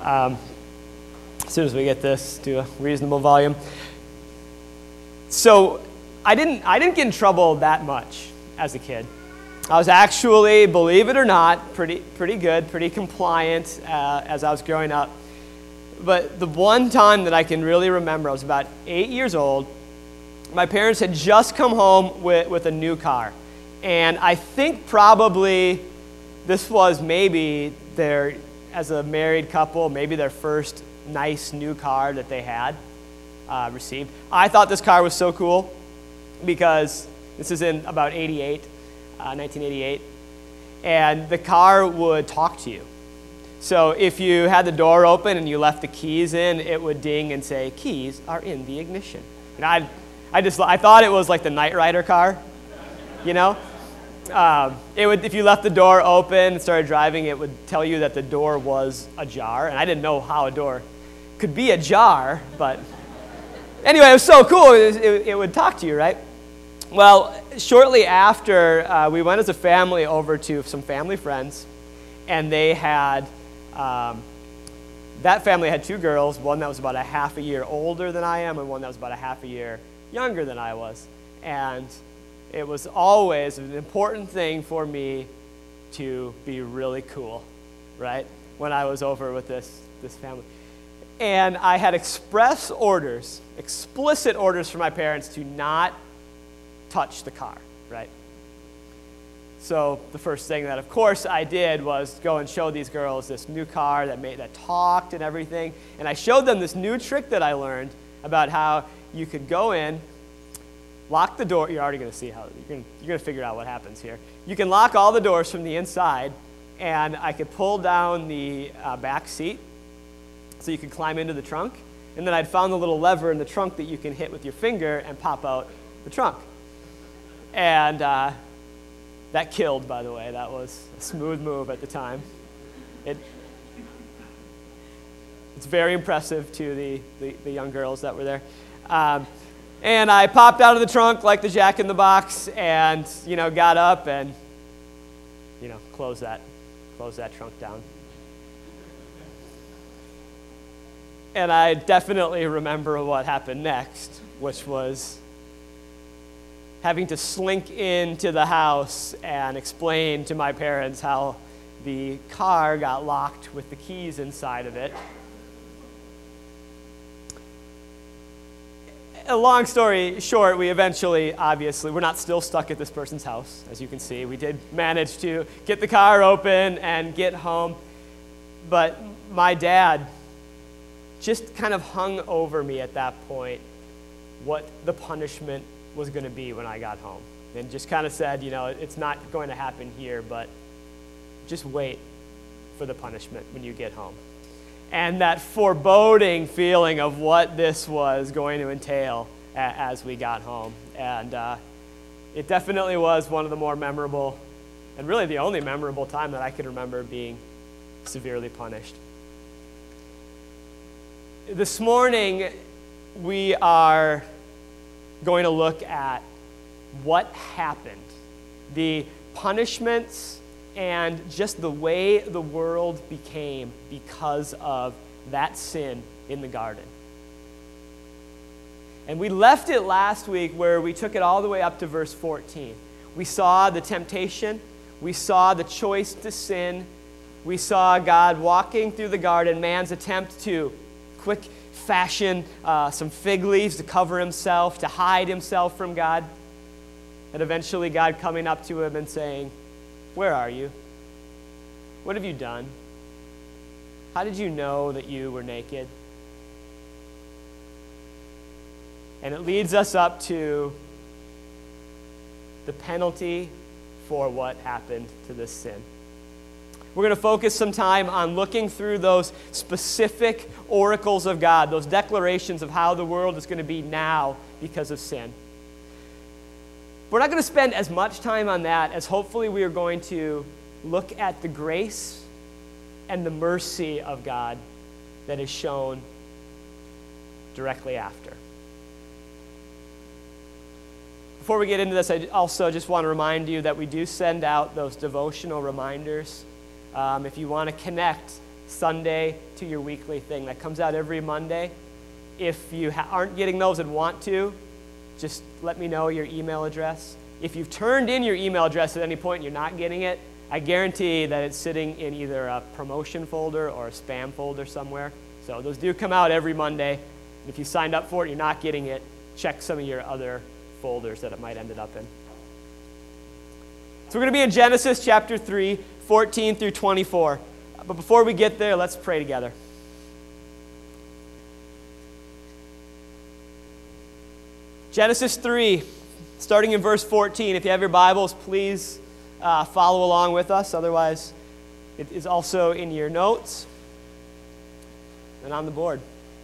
as soon as we get this to a reasonable volume. So I didn't get in trouble that much as a kid. I was actually, believe it or not, pretty good, pretty compliant as I was growing up. But the one time that I can really remember, I was about 8 years old. My parents had just come home with a new car. And I think probably this was maybe their, as a married couple, maybe their first nice new car that they had received. I thought this car was so cool because this is in about 1988, and the car would talk to you. So if you had the door open and you left the keys in, it would ding and say, "Keys are in the ignition." And I thought it was like the Knight Rider car, you know? It would, if you left the door open and started driving, it would tell you that the door was ajar. And I didn't know how a door could be ajar, but anyway, it was so cool. It would talk to you, right? Well, shortly after, we went as a family over to some family friends, and they had, that family had two girls, one that was about a half a year older than I am, and one that was about a half a year younger than I was. And it was always an important thing for me to be really cool, right, when I was over with this family. And I had explicit orders from my parents to not touch the car, right? So the first thing that, of course, I did was go and show these girls this new car that talked and everything. And I showed them this new trick that I learned about how you could go in, lock the door. You're already going to see how you're going to figure out what happens here. You can lock all the doors from the inside, and I could pull down the back seat so you could climb into the trunk. And then I'd found the little lever in the trunk that you can hit with your finger and pop out the trunk. And that killed, by the way. That was a smooth move at the time. It's very impressive to the young girls that were there. And I popped out of the trunk like the Jack in the Box, and got up and closed that trunk down. And I definitely remember what happened next, which was having to slink into the house and explain to my parents how the car got locked with the keys inside of it. A long story short, we eventually, obviously, we're not still stuck at this person's house, as you can see. We did manage to get the car open and get home. But my dad just kind of hung over me at that point what the punishment was going to be when I got home. And just kind of said, it's not going to happen here, but just wait for the punishment when you get home. And that foreboding feeling of what this was going to entail as we got home. And it definitely was one of the more memorable, and really the only memorable time that I could remember being severely punished. This morning, we are going to look at what happened, the punishments, and just the way the world became because of that sin in the garden. And we left it last week where we took it all the way up to verse 14. We saw the temptation. We saw the choice to sin. We saw God walking through the garden, man's attempt to quick fashion some fig leaves to cover himself, to hide himself from God. And eventually God coming up to him and saying, "Where are you? What have you done? How did you know that you were naked?" And it leads us up to the penalty for what happened to this sin. We're going to focus some time on looking through those specific oracles of God, those declarations of how the world is going to be now because of sin. We're not going to spend as much time on that as hopefully we are going to look at the grace and the mercy of God that is shown directly after. Before we get into this, I also just want to remind you that we do send out those devotional reminders. If you want to connect Sunday to your weekly thing that comes out every Monday. If you aren't getting those and want to, just let me know your email address. If you've turned in your email address at any point and you're not getting it, I guarantee that it's sitting in either a promotion folder or a spam folder somewhere. So those do come out every Monday. If you signed up for it and you're not getting it, check some of your other folders that it might ended up in. So we're going to be in Genesis chapter 3, 14 through 24. But before we get there, let's pray together. Genesis 3, starting in verse 14. If you have your Bibles, please follow along with us. Otherwise, it is also in your notes and on the board.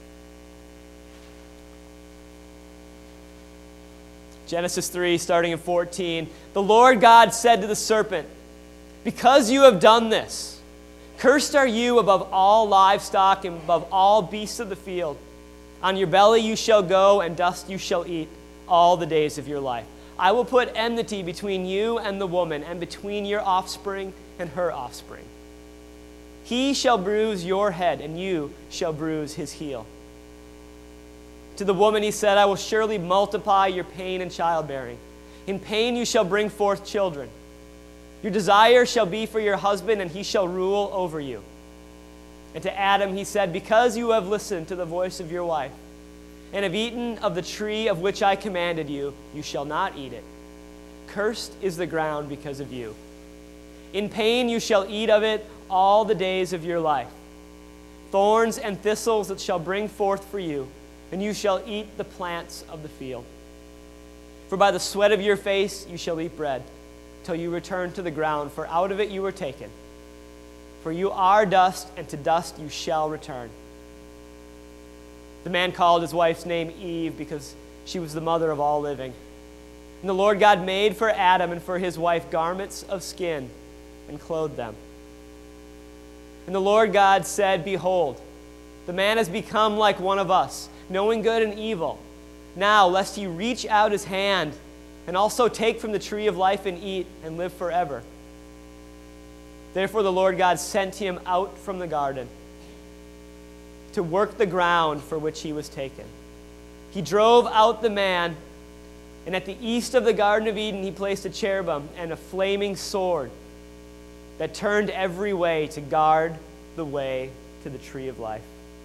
Genesis 3, starting in 14. The Lord God said to the serpent, "Because you have done this, cursed are you above all livestock and above all beasts of the field. On your belly you shall go, and dust you shall eat all the days of your life. I will put enmity between you and the woman, and between your offspring and her offspring. He shall bruise your head, and you shall bruise his heel." To the woman he said, "I will surely multiply your pain in childbearing. In pain you shall bring forth children. Your desire shall be for your husband, and he shall rule over you." And to Adam he said, "Because you have listened to the voice of your wife, and have eaten of the tree of which I commanded you, you shall not eat it. Cursed is the ground because of you. In pain you shall eat of it all the days of your life. Thorns and thistles it shall bring forth for you, and you shall eat the plants of the field. For by the sweat of your face you shall eat bread, till you return to the ground, for out of it you were taken. For you are dust, and to dust you shall return." The man called his wife's name Eve, because she was the mother of all living. And the Lord God made for Adam and for his wife garments of skin, and clothed them. And the Lord God said, "Behold, the man has become like one of us, knowing good and evil. Now, lest he reach out his hand and also take from the tree of life and eat and live forever." Therefore the Lord God sent him out from the garden to work the ground for which he was taken. He drove out the man, and at the east of the Garden of Eden he placed a cherubim and a flaming sword that turned every way to guard the way to the tree of life.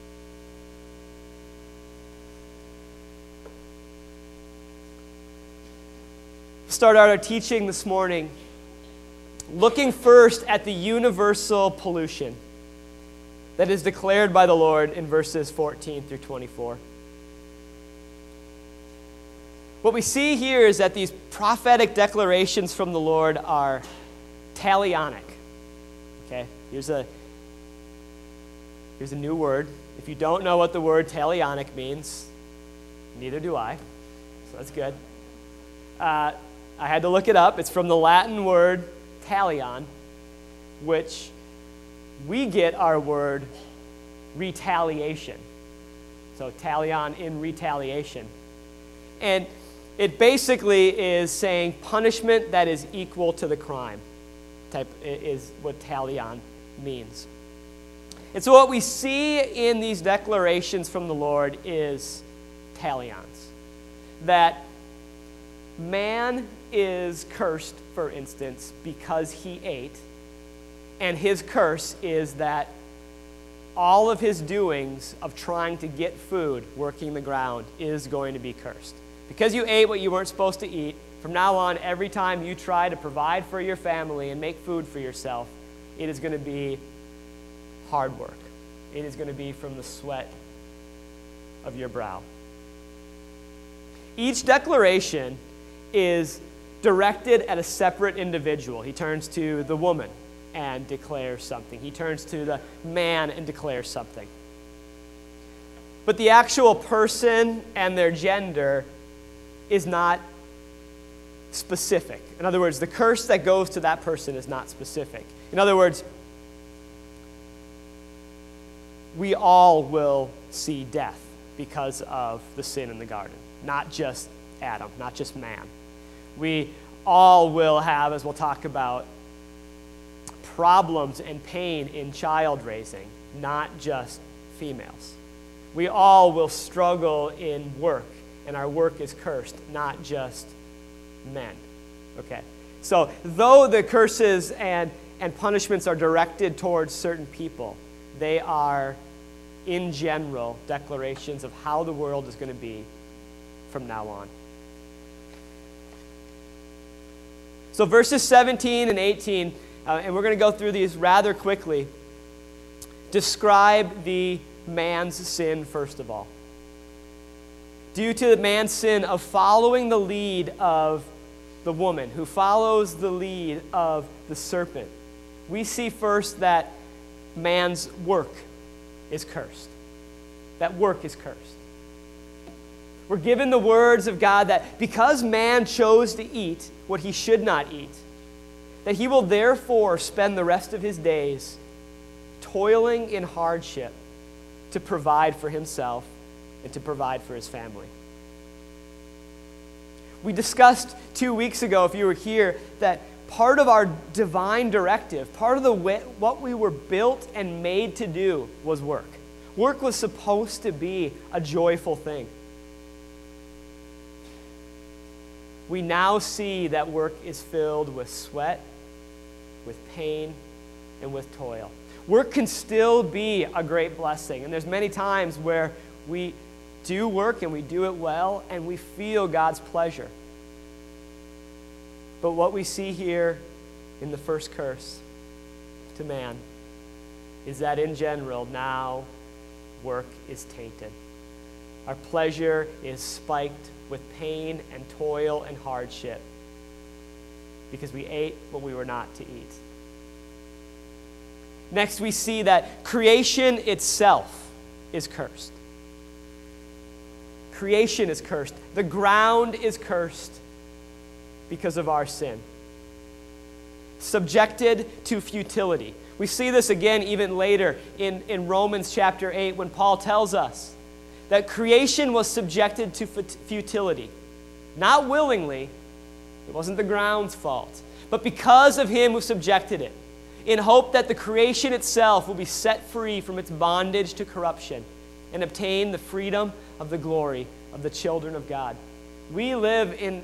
Start out our teaching this morning looking first at the universal pollution that is declared by the Lord in verses 14 through 24. What we see here is that these prophetic declarations from the Lord are talionic. Okay, here's a new word. If you don't know what the word talionic means, neither do I, so that's good. I had to look it up. It's from the Latin word talion, which we get our word retaliation. So talion in retaliation. And it basically is saying punishment that is equal to the crime. Type is what talion means. And so what we see in these declarations from the Lord is talions. That man is cursed, for instance, because he ate, and his curse is that all of his doings of trying to get food, working the ground, is going to be cursed. Because you ate what you weren't supposed to eat, from now on, every time you try to provide for your family and make food for yourself, it is going to be hard work. It is going to be from the sweat of your brow. Each declaration is directed at a separate individual. He turns to the woman and declares something. He turns to the man and declares something. But the actual person and their gender is not specific. In other words, the curse that goes to that person is not specific. In other words, we all will see death because of the sin in the garden. Not just Adam, not just man. We all will have, as we'll talk about, problems and pain in child raising not just females. We all will struggle in work, and our work is cursed, not just men. Okay? So, though the curses and punishments are directed towards certain people, they are, in general, declarations of how the world is going to be from now on. So verses 17 and 18, and we're going to go through these rather quickly, describe the man's sin first of all. Due to the man's sin of following the lead of the woman, who follows the lead of the serpent, we see first that man's work is cursed. That work is cursed. We're given the words of God that because man chose to eat what he should not eat, that he will therefore spend the rest of his days toiling in hardship to provide for himself and to provide for his family. We discussed 2 weeks ago, if you were here, that part of our divine directive, part of what we were built and made to do was work. Work was supposed to be a joyful thing. We now see that work is filled with sweat, with pain, and with toil. Work can still be a great blessing, and there's many times where we do work and we do it well, and we feel God's pleasure. But what we see here in the first curse to man is that in general, now work is tainted. Our pleasure is spiked with pain and toil and hardship because we ate what we were not to eat. Next, we see that creation itself is cursed. Creation is cursed. The ground is cursed because of our sin. Subjected to futility. We see this again even later in Romans chapter 8 when Paul tells us that creation was subjected to futility. Not willingly, it wasn't the ground's fault, but because of him who subjected it, in hope that the creation itself will be set free from its bondage to corruption and obtain the freedom of the glory of the children of God. We live in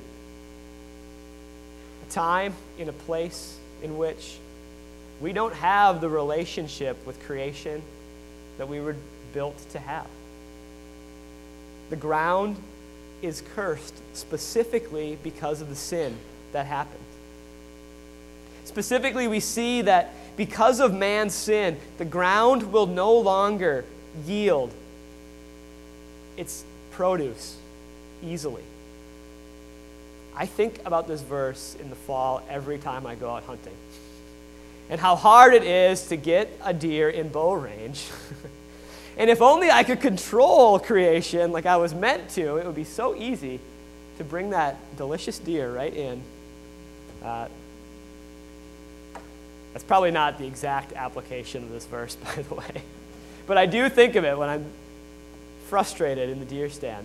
a time, in a place in which we don't have the relationship with creation that we were built to have. The ground is cursed specifically because of the sin that happened. Specifically, we see that because of man's sin, the ground will no longer yield its produce easily. I think about this verse in the fall every time I go out hunting, and how hard it is to get a deer in bow range. And if only I could control creation like I was meant to, it would be so easy to bring that delicious deer right in. That's probably not the exact application of this verse, by the way. But I do think of it when I'm frustrated in the deer stand.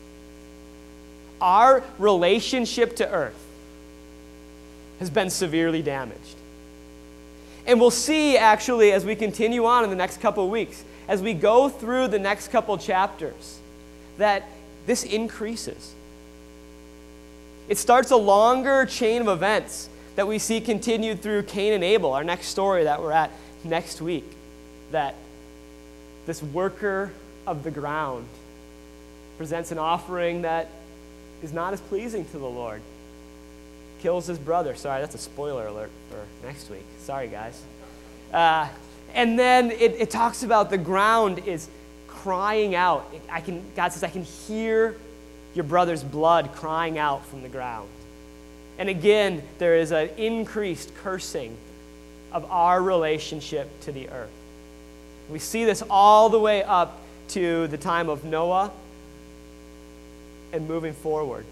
Our relationship to earth has been severely damaged. And we'll see, actually, as we continue on in the next couple of weeks, as we go through the next couple chapters, that this increases. It starts a longer chain of events that we see continued through Cain and Abel, our next story that we're at next week, that this worker of the ground presents an offering that is not as pleasing to the Lord. Kills his brother. Sorry, that's a spoiler alert for next week. Sorry, guys. And then it talks about the ground is crying out. God says, I can hear your brother's blood crying out from the ground. And again, there is an increased cursing of our relationship to the earth. We see this all the way up to the time of Noah and moving forward.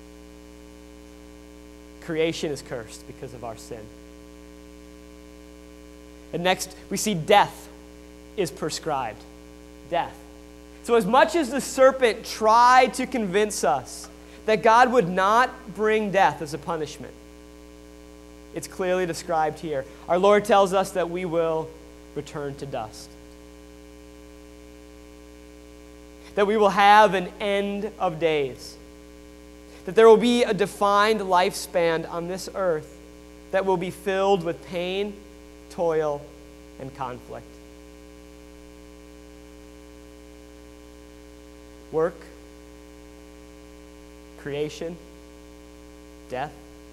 Creation is cursed because of our sin. And next, we see death is prescribed. Death. So as much as the serpent tried to convince us that God would not bring death as a punishment, it's clearly described here. Our Lord tells us that we will return to dust. that we will have an end of days, that there will be a defined lifespan on this earth that will be filled with pain, toil, and conflict. Work, creation, death.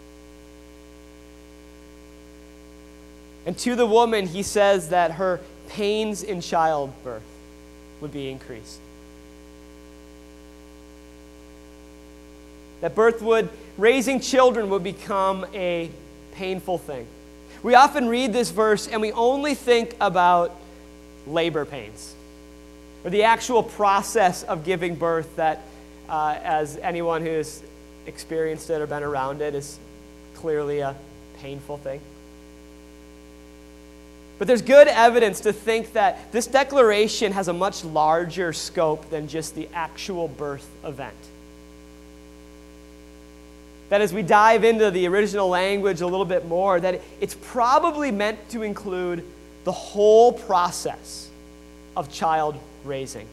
And to the woman, he says that her pains in childbirth would be increased. That raising children would become a painful thing. We often read this verse and we only think about labor pains, or the actual process of giving birth that, as anyone who's experienced it or been around it, is clearly a painful thing. But there's good evidence to think that this declaration has a much larger scope than just the actual birth event. That as we dive into the original language a little bit more, that it's probably meant to include the whole process of child raising.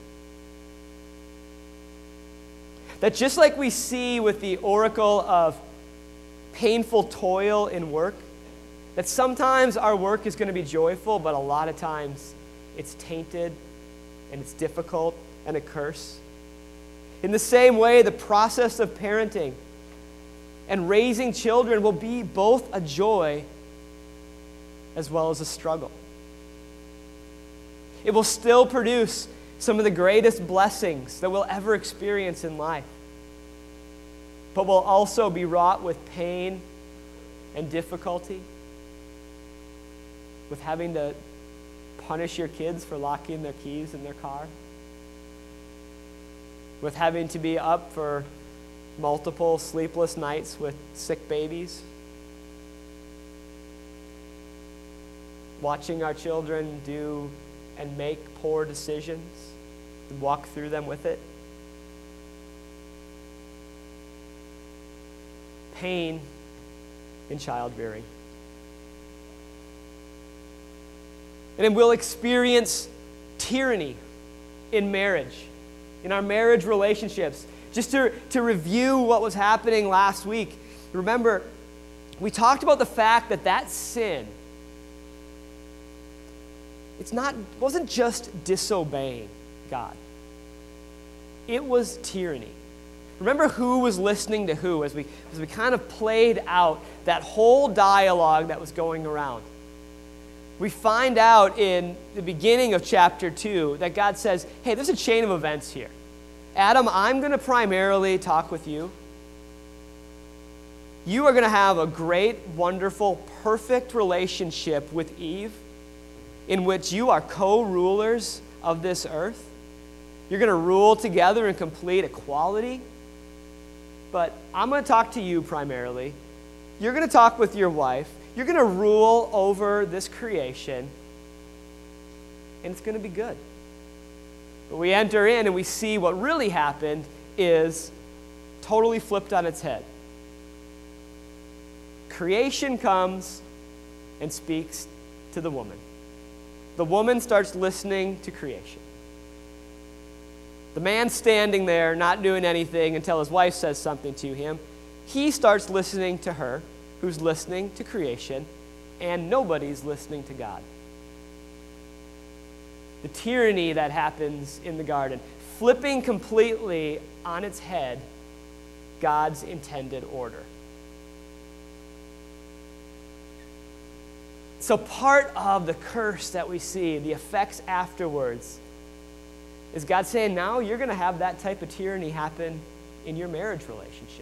That just like we see with the oracle of painful toil in work, that sometimes our work is going to be joyful, but a lot of times it's tainted and it's difficult and a curse. In the same way, the process of parenting and raising children will be both a joy as well as a struggle. It will still produce some of the greatest blessings that we'll ever experience in life, but will also be wrought with pain and difficulty, with having to punish your kids for locking their keys in their car, with having to be up for multiple sleepless nights with sick babies, watching our children do and make poor decisions and walk through them with it. Pain in child rearing. And then we'll experience tyranny in marriage, in our marriage relationships. Just to review what was happening last week, remember, we talked about the fact that sin, wasn't just disobeying God. It was tyranny. Remember who was listening to who as we kind of played out that whole dialogue that was going around. We find out in the beginning of chapter 2 that God says, hey, there's a chain of events here. Adam, I'm going to primarily talk with you. You are going to have a great, wonderful, perfect relationship with Eve in which you are co-rulers of this earth. You're going to rule together in complete equality. But I'm going to talk to you primarily. You're going to talk with your wife. You're going to rule over this creation, and it's going to be good. But we enter in and we see what really happened is totally flipped on its head. Creation comes and speaks to the woman. The woman starts listening to creation. The man standing there not doing anything until his wife says something to him, he starts listening to her, who's listening to creation, and nobody's listening to God. The tyranny that happens in the garden, flipping completely on its head God's intended order. So part of the curse that we see, the effects afterwards, is God saying, now you're going to have that type of tyranny happen in your marriage relationships.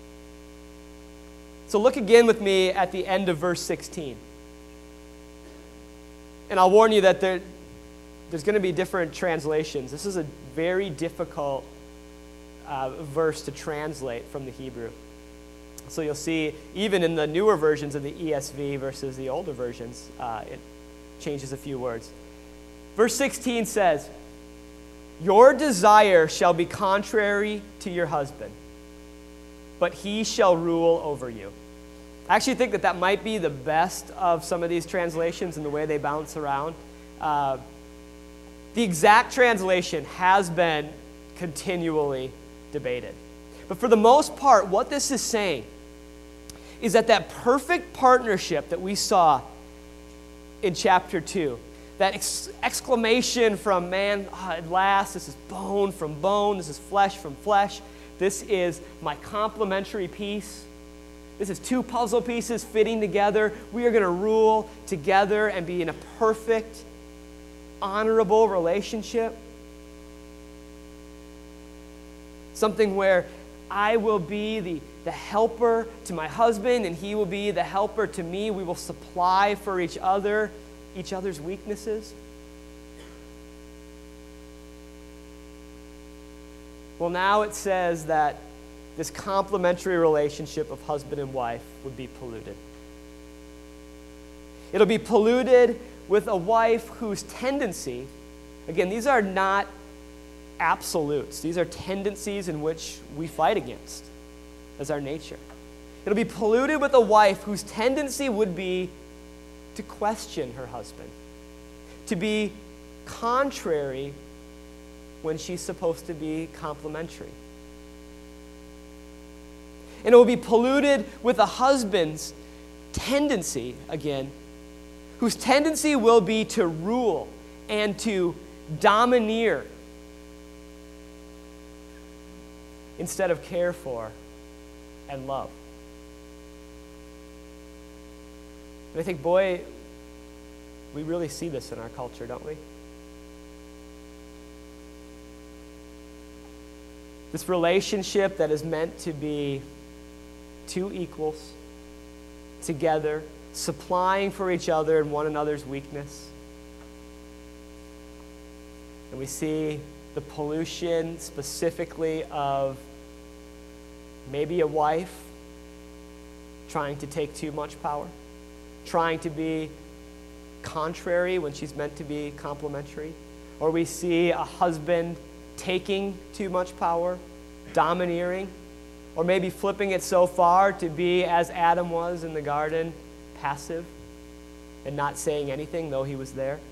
So look again with me at the end of verse 16. And I'll warn you that there's going to be different translations. This is a very difficult verse to translate from the Hebrew. So you'll see, even in the newer versions of the ESV versus the older versions, it changes a few words. Verse 16 says, "Your desire shall be contrary to your husband, but he shall rule over you." I actually think that might be the best of some of these translations and the way they bounce around. The exact translation has been continually debated. But for the most part, what this is saying is that perfect partnership that we saw in chapter 2, that exclamation from man, at last, this is bone from bone, this is flesh from flesh, this is my complementary piece. This is two puzzle pieces fitting together. We are going to rule together and be in a perfect, honorable relationship. Something where I will be the helper to my husband and he will be the helper to me. We will supply for each other's weaknesses. Well, now it says that this complementary relationship of husband and wife would be polluted. It'll be polluted with a wife whose tendency, again, these are not absolutes. These are tendencies in which we fight against as our nature. It'll be polluted with a wife whose tendency would be to question her husband, to be contrary when she's supposed to be complementary. And it will be polluted with a husband's tendency, again, whose tendency will be to rule and to domineer instead of care for and love. And I think, boy, we really see this in our culture, don't we? This relationship that is meant to be two equals together, supplying for each other and one another's weakness. And we see the pollution specifically of maybe a wife trying to take too much power, trying to be contrary when she's meant to be complementary. Or we see a husband taking too much power, domineering, or maybe flipping it so far to be as Adam was in the garden, passive and not saying anything though he was there.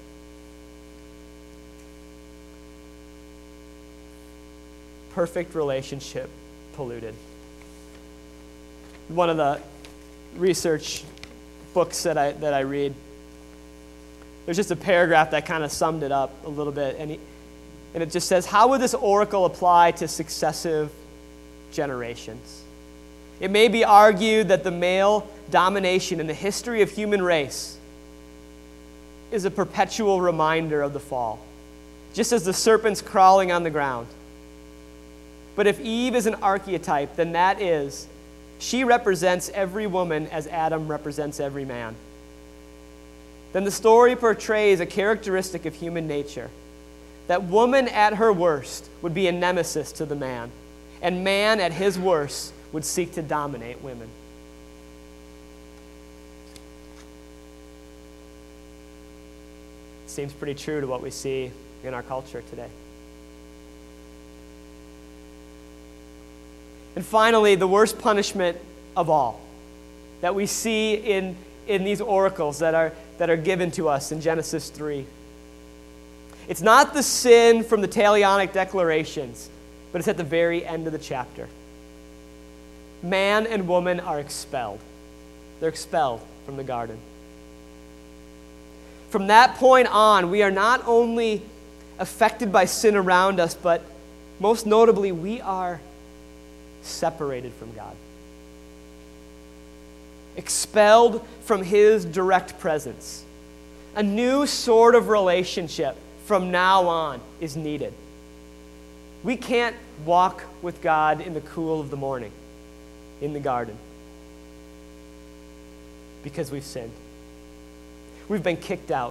Perfect relationship polluted. One of the research books that I read, there's just a paragraph that kind of summed it up a little bit, and it just says, how would this oracle apply to successive generations? It may be argued that the male domination in the history of human race is a perpetual reminder of the fall, just as the serpent's crawling on the ground. But if Eve is an archetype, then that is, she represents every woman as Adam represents every man. Then the story portrays a characteristic of human nature, that woman at her worst would be a nemesis to the man, and man at his worst would seek to dominate women. Seems pretty true to what we see in our culture today. And finally, the worst punishment of all that we see in these oracles that are given to us in Genesis 3. It's not the sin from the Talionic declarations, but it's at the very end of the chapter. Man and woman are expelled. They're expelled from the garden. From that point on, we are not only affected by sin around us, but most notably, we are separated from God. Expelled from His direct presence. A new sort of relationship from now on is needed. We can't walk with God in the cool of the morning in the garden because we've sinned. We've been kicked out.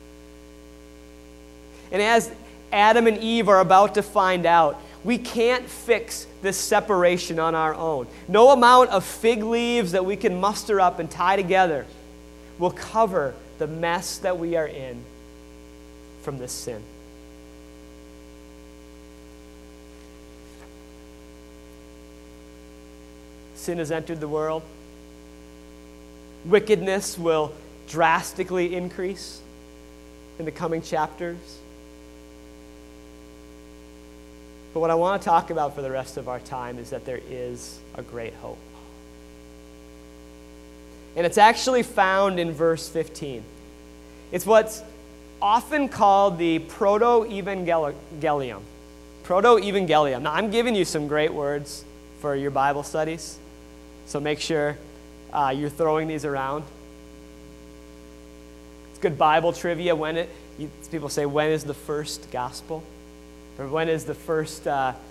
And as Adam and Eve are about to find out, we can't fix this separation on our own. No amount of fig leaves that we can muster up and tie together will cover the mess that we are in from this sin. Sin has entered the world. Wickedness will drastically increase in the coming chapters. But what I want to talk about for the rest of our time is that there is a great hope. And it's actually found in verse 15. It's what's often called the proto-evangelium. Proto-evangelium. Now, I'm giving you some great words for your Bible studies, so make sure you're throwing these around. It's good Bible trivia. People say, when is the first gospel? Or when is the first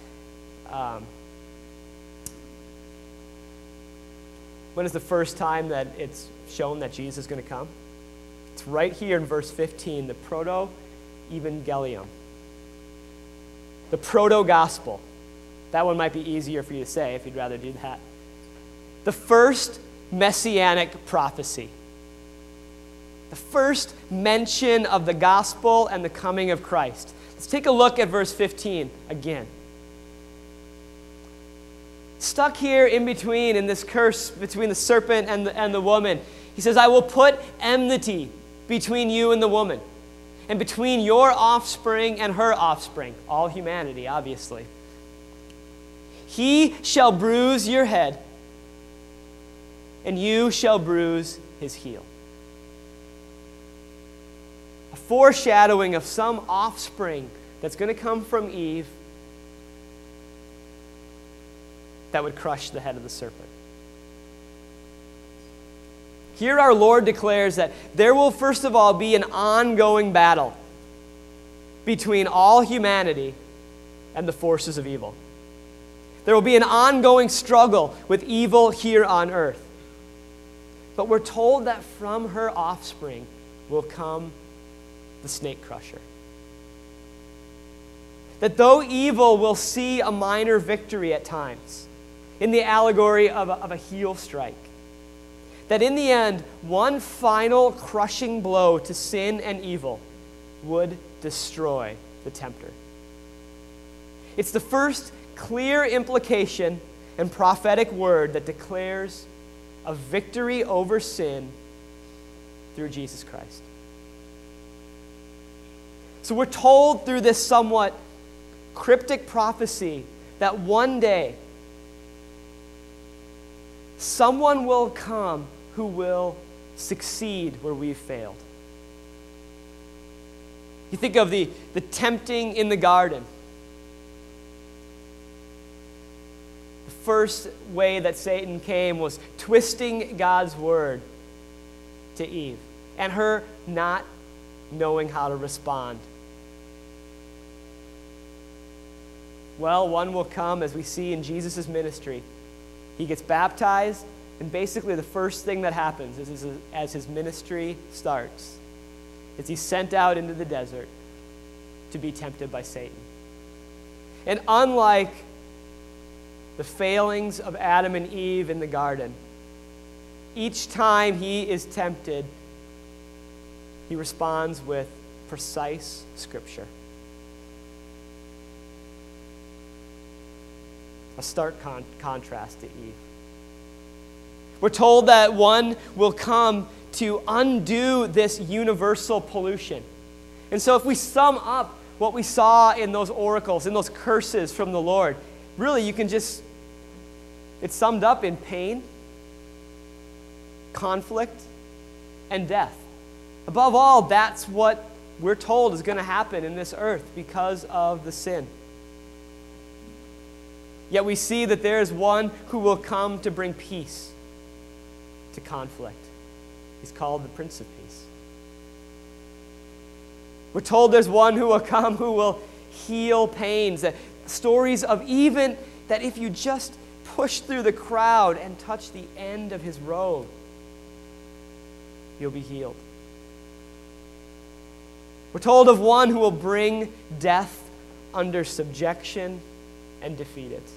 when is the first time that it's shown that Jesus is going to come? It's right here in verse 15, the proto-evangelium. The proto-gospel. That one might be easier for you to say if you'd rather do that. The first messianic prophecy. The first mention of the gospel and the coming of Christ. Let's take a look at verse 15 again. Stuck here in between, in this curse between the serpent and the woman, he says, I will put enmity between you and the woman, and between your offspring and her offspring. All humanity, obviously. He shall bruise your head, and you shall bruise his heel. A foreshadowing of some offspring that's going to come from Eve that would crush the head of the serpent. Here our Lord declares that there will first of all be an ongoing battle between all humanity and the forces of evil. There will be an ongoing struggle with evil here on earth. But we're told that from her offspring will come the snake crusher. That though evil will see a minor victory at times, in the allegory of a heel strike, that in the end, one final crushing blow to sin and evil would destroy the tempter. It's the first clear implication and prophetic word that declares a victory over sin through Jesus Christ. So we're told through this somewhat cryptic prophecy that one day someone will come who will succeed where we've failed. You think of the tempting in the garden. The first way that Satan came was twisting God's word to Eve and her not knowing how to respond. Well, one will come, as we see in Jesus' ministry. He gets baptized, and basically the first thing that happens is as his ministry starts, is he's sent out into the desert to be tempted by Satan. And unlike the failings of Adam and Eve in the garden, each time he is tempted, he responds with precise scripture. A stark contrast to Eve. We're told that one will come to undo this universal pollution. And so if we sum up what we saw in those oracles, in those curses from the Lord, really it's summed up in pain, conflict, and death. Above all, that's what we're told is going to happen in this earth because of the sin. Yet we see that there is one who will come to bring peace to conflict. He's called the Prince of Peace. We're told there's one who will come who will heal pains. Stories of even that if you just push through the crowd and touch the end of his robe, you'll be healed. We're told of one who will bring death under subjection and defeat it.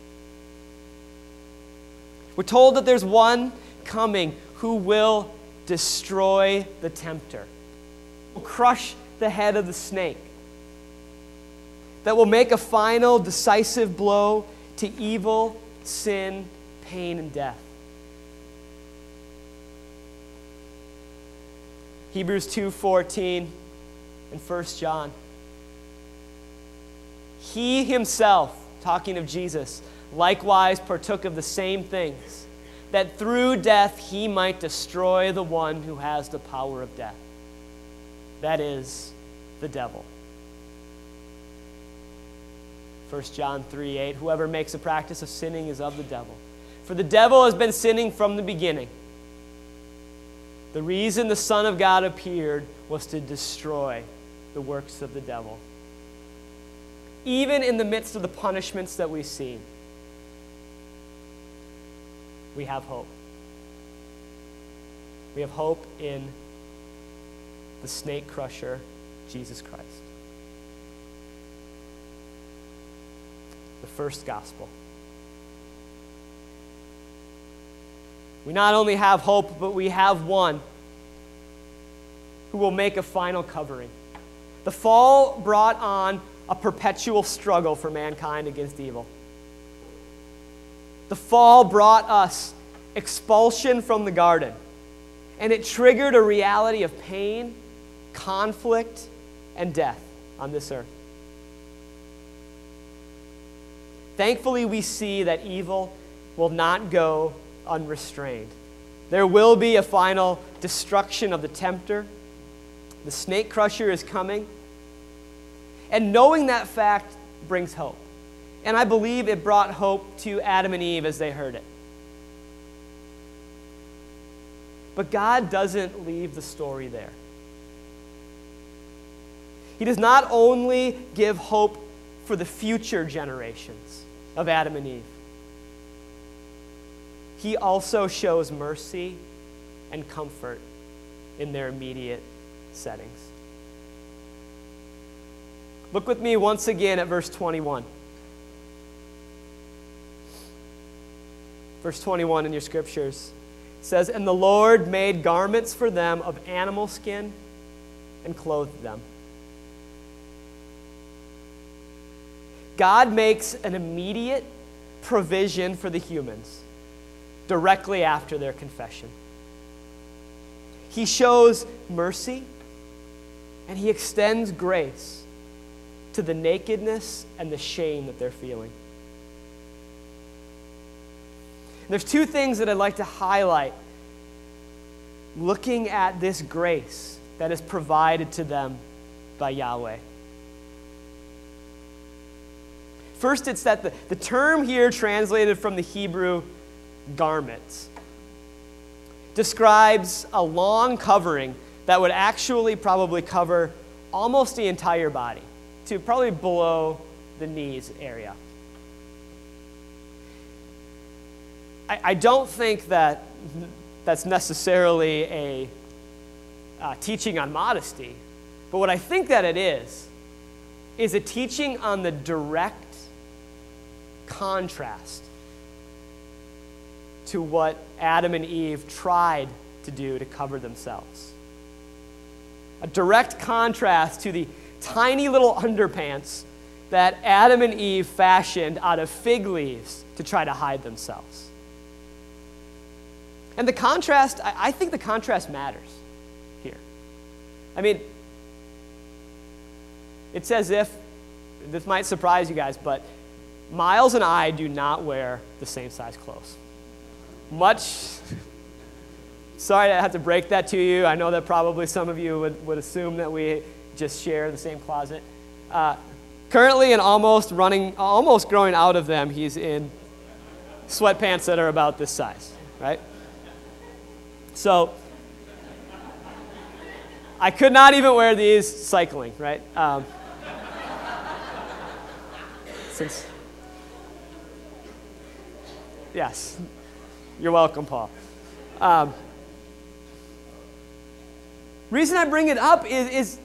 We're told that there's one coming who will destroy the tempter, will crush the head of the snake, that will make a final decisive blow to evil, sin, pain, and death. Hebrews 2:14 and 1 John. He himself, talking of Jesus, likewise partook of the same things, that through death he might destroy the one who has the power of death. That is, the devil. 1 John 3:8, whoever makes a practice of sinning is of the devil. For the devil has been sinning from the beginning. The reason the Son of God appeared was to destroy the works of the devil. Even in the midst of the punishments that we've seen, we have hope. We have hope in the snake crusher, Jesus Christ. The first gospel. We not only have hope, but we have one who will make a final covering. The fall brought on a perpetual struggle for mankind against evil. The fall brought us expulsion from the garden, and it triggered a reality of pain, conflict, and death on this earth. Thankfully, we see that evil will not go unrestrained. There will be a final destruction of the tempter. The snake crusher is coming. And knowing that fact brings hope. And I believe it brought hope to Adam and Eve as they heard it. But God doesn't leave the story there. He does not only give hope for the future generations of Adam and Eve. He also shows mercy and comfort in their immediate settings. Look with me once again at verse 21. Verse 21 in your scriptures says, "And the Lord made garments for them of animal skin and clothed them." God makes an immediate provision for the humans directly after their confession. He shows mercy and he extends grace to the nakedness and the shame that they're feeling. There's two things that I'd like to highlight looking at this grace that is provided to them by Yahweh. First, it's that the term here translated from the Hebrew garments describes a long covering that would actually probably cover almost the entire body to probably below the knees area. I don't think that that's necessarily a teaching on modesty, but what I think that it is a teaching on the direct contrast to what Adam and Eve tried to do to cover themselves. A direct contrast to the tiny little underpants that Adam and Eve fashioned out of fig leaves to try to hide themselves. And the contrast, I think the contrast matters here. I mean, it's as if, this might surprise you guys, but Miles and I do not wear the same size clothes. Sorry I have to break that to you. I know that probably some of you would assume that we just share the same closet. Currently, and almost growing out of them, he's in sweatpants that are about this size, right? So, I could not even wear these cycling, right? Yes, you're welcome, Paul. Reason I bring it up is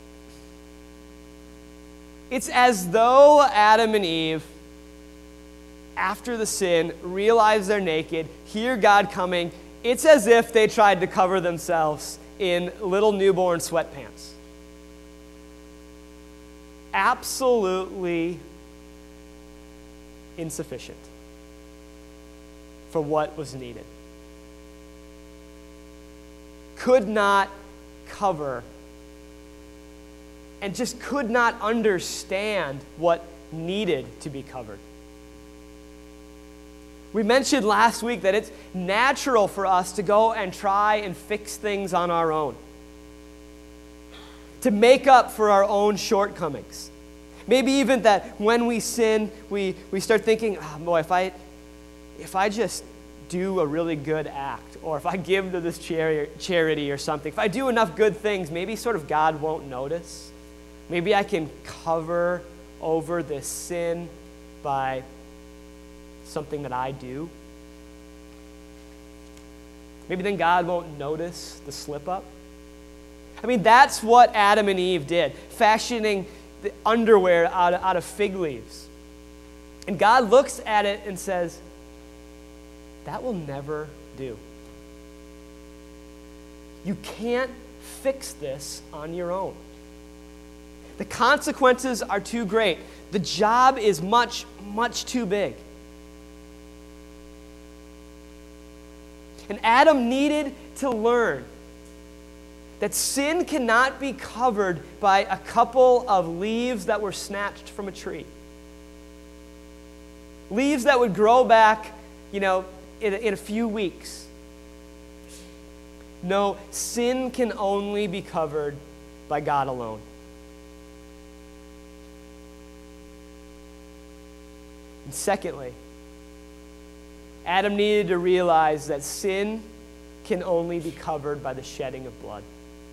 it's as though Adam and Eve, after the sin, realize they're naked, hear God coming. It's as if they tried to cover themselves in little newborn sweatpants. Absolutely insufficient for what was needed. Could not cover and just could not understand what needed to be covered. We mentioned last week that it's natural for us to go and try and fix things on our own, to make up for our own shortcomings. Maybe even that when we sin, we start thinking, oh, boy, if I just do a really good act, or if I give to this charity or something, if I do enough good things, maybe sort of God won't notice. Maybe I can cover over this sin by something that I do. Maybe then God won't notice the slip up. I mean, that's what Adam and Eve did, fashioning the underwear out of fig leaves. And God looks at it and says, that will never do. You can't fix this on your own. The consequences are too great. The job is much, much too big. And Adam needed to learn that sin cannot be covered by a couple of leaves that were snatched from a tree. Leaves that would grow back, in a few weeks. No, sin can only be covered by God alone. And secondly, Adam needed to realize that sin can only be covered by the shedding of blood.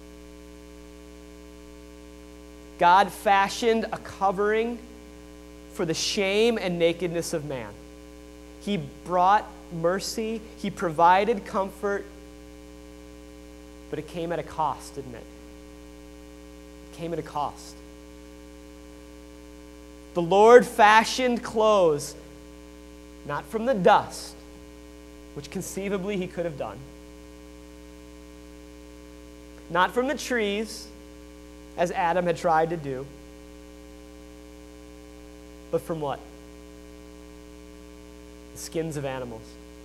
God fashioned a covering for the shame and nakedness of man. He brought mercy. He provided comfort. But it came at a cost, didn't it? It came at a cost. The Lord fashioned clothes, not from the dust, which conceivably he could have done. Not from the trees, as Adam had tried to do. But from what? The skins of animals.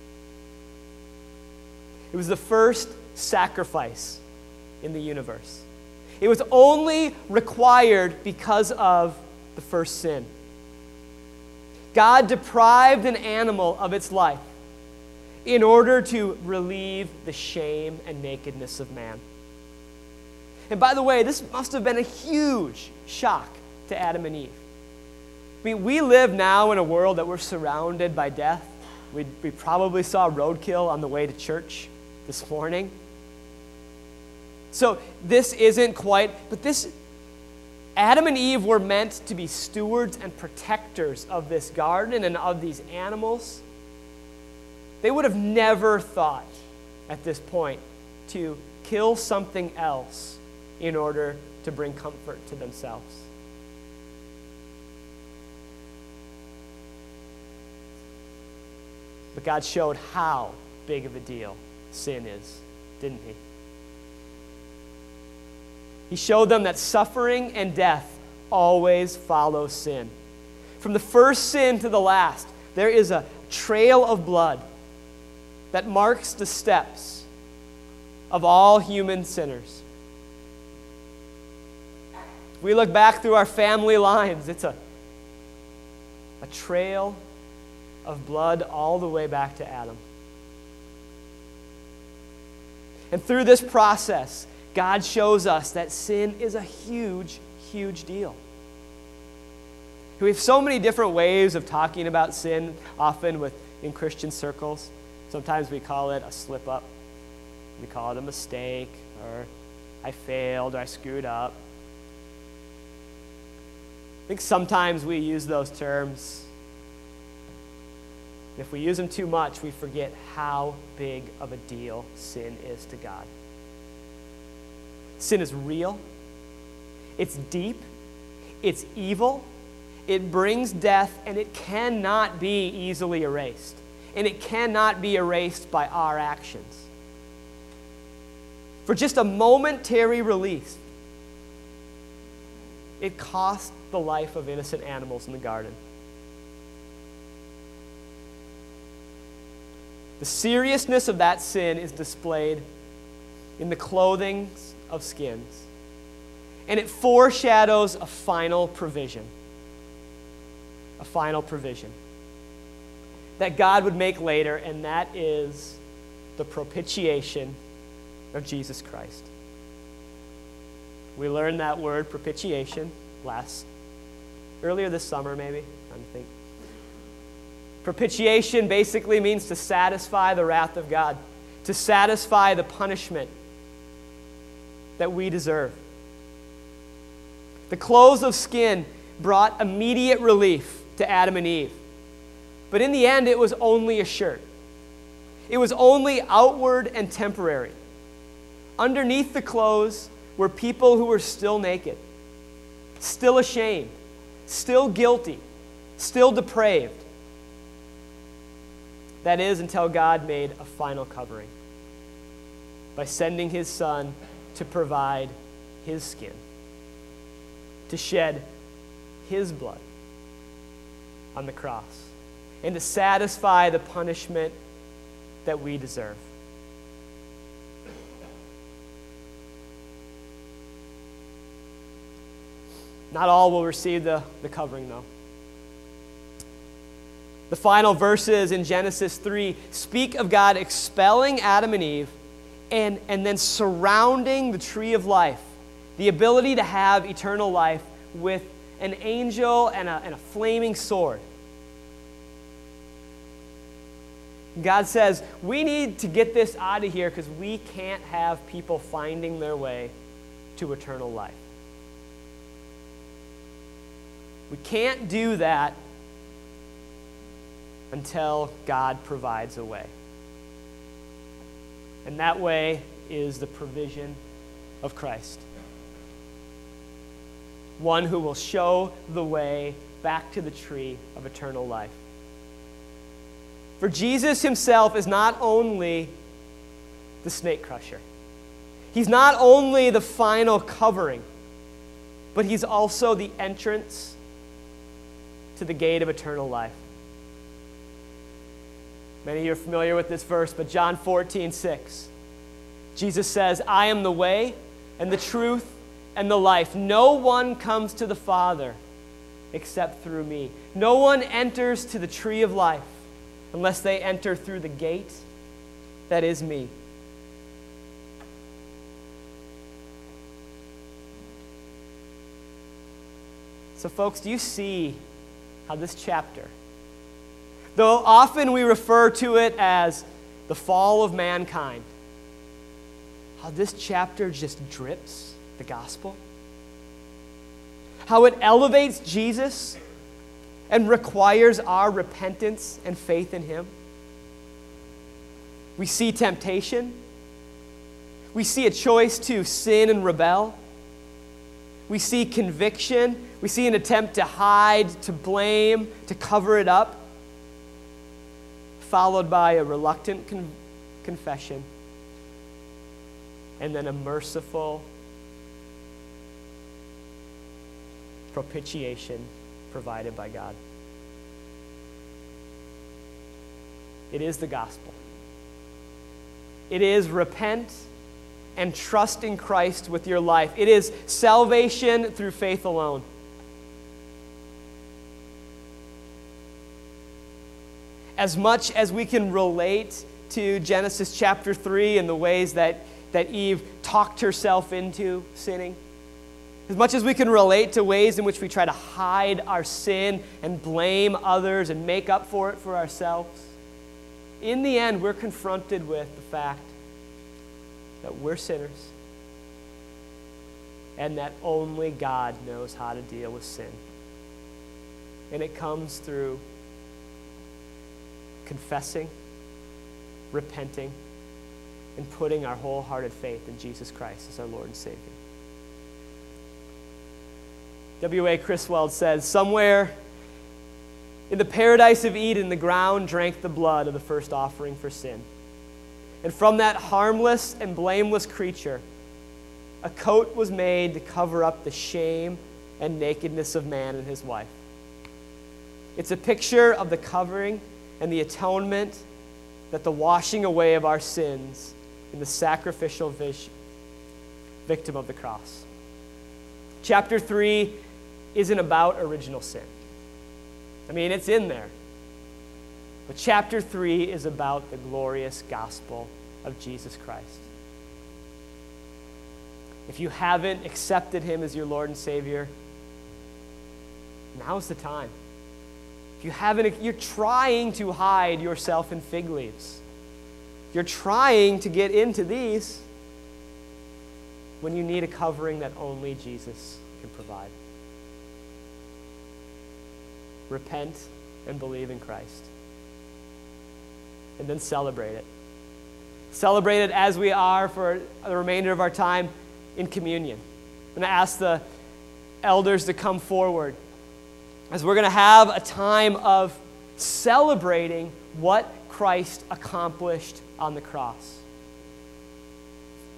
It was the first sacrifice in the universe. It was only required because of the first sin. God deprived an animal of its life in order to relieve the shame and nakedness of man. And by the way, this must have been a huge shock to Adam and Eve. I mean, we live now in a world that we're surrounded by death. We probably saw roadkill on the way to church this morning. So this isn't quite, but Adam and Eve were meant to be stewards and protectors of this garden and of these animals. They would have never thought at this point to kill something else in order to bring comfort to themselves. But God showed how big of a deal sin is, didn't he? He showed them that suffering and death always follow sin. From the first sin to the last, there is a trail of blood that marks the steps of all human sinners. If we look back through our family lines, it's a trail of blood all the way back to Adam. And through this process, God shows us that sin is a huge, huge deal. We have so many different ways of talking about sin, often in Christian circles. Sometimes we call it a slip up. We call it a mistake, or I failed, or I screwed up. I think sometimes we use those terms. If we use them too much, we forget how big of a deal sin is to God. Sin is real. It's deep. It's evil. It brings death, and it cannot be easily erased. And it cannot be erased by our actions. For just a momentary release, it cost the life of innocent animals in the garden. The seriousness of that sin is displayed in the clothing of skins. And it foreshadows a final provision. a final provision that God would make later, and that is the propitiation of Jesus Christ. We learned that word propitiation earlier this summer, maybe. I'm trying to think. Propitiation basically means to satisfy the wrath of God, to satisfy the punishment that we deserve. The clothes of skin brought immediate relief to Adam and Eve. But in the end, it was only a shirt. It was only outward and temporary. Underneath the clothes were people who were still naked, still ashamed, still guilty, still depraved. That is, until God made a final covering by sending His Son to provide His skin, to shed His blood on the cross, and to satisfy the punishment that we deserve. Not all will receive the covering, though. The final verses in Genesis 3 speak of God expelling Adam and Eve and then surrounding the tree of life, the ability to have eternal life, with an angel and a flaming sword. God says, we need to get this out of here because we can't have people finding their way to eternal life. We can't do that until God provides a way. And that way is the provision of Christ. One who will show the way back to the tree of eternal life. For Jesus Himself is not only the snake crusher. He's not only the final covering, but He's also the entrance to the gate of eternal life. Many of you are familiar with this verse, but John 14:6. Jesus says, I am the way and the truth and the life. No one comes to the Father except through me. No one enters to the tree of life unless they enter through the gate that is me. So folks, do you see how this chapter, though often we refer to it as the fall of mankind, how this chapter just drips the gospel? How it elevates Jesus and requires our repentance and faith in Him? We see temptation. We see a choice to sin and rebel. We see conviction. We see an attempt to hide, to blame, to cover it up, followed by a reluctant confession, and then a merciful propitiation provided by God. It is the gospel. It is repent and trust in Christ with your life. It is salvation through faith alone. As much as we can relate to Genesis chapter 3 and the ways that Eve talked herself into sinning, as much as we can relate to ways in which we try to hide our sin and blame others and make up for it for ourselves, in the end, we're confronted with the fact that we're sinners and that only God knows how to deal with sin. And it comes through confessing, repenting, and putting our wholehearted faith in Jesus Christ as our Lord and Savior. W.A. Criswell says, somewhere in the paradise of Eden, the ground drank the blood of the first offering for sin. And from that harmless and blameless creature, a coat was made to cover up the shame and nakedness of man and his wife. It's a picture of the covering and the atonement, that the washing away of our sins in the sacrificial victim of the cross. Chapter 3 isn't about original sin. I mean, it's in there. But chapter 3 is about the glorious gospel of Jesus Christ. If you haven't accepted him as your Lord and Savior, now's the time. If you haven't, you're trying to hide yourself in fig leaves. You're trying to get into these when you need a covering that only Jesus can provide. Repent and believe in Christ. And then celebrate it. Celebrate it as we are for the remainder of our time in communion. I'm going to ask the elders to come forward as we're going to have a time of celebrating what Christ accomplished on the cross.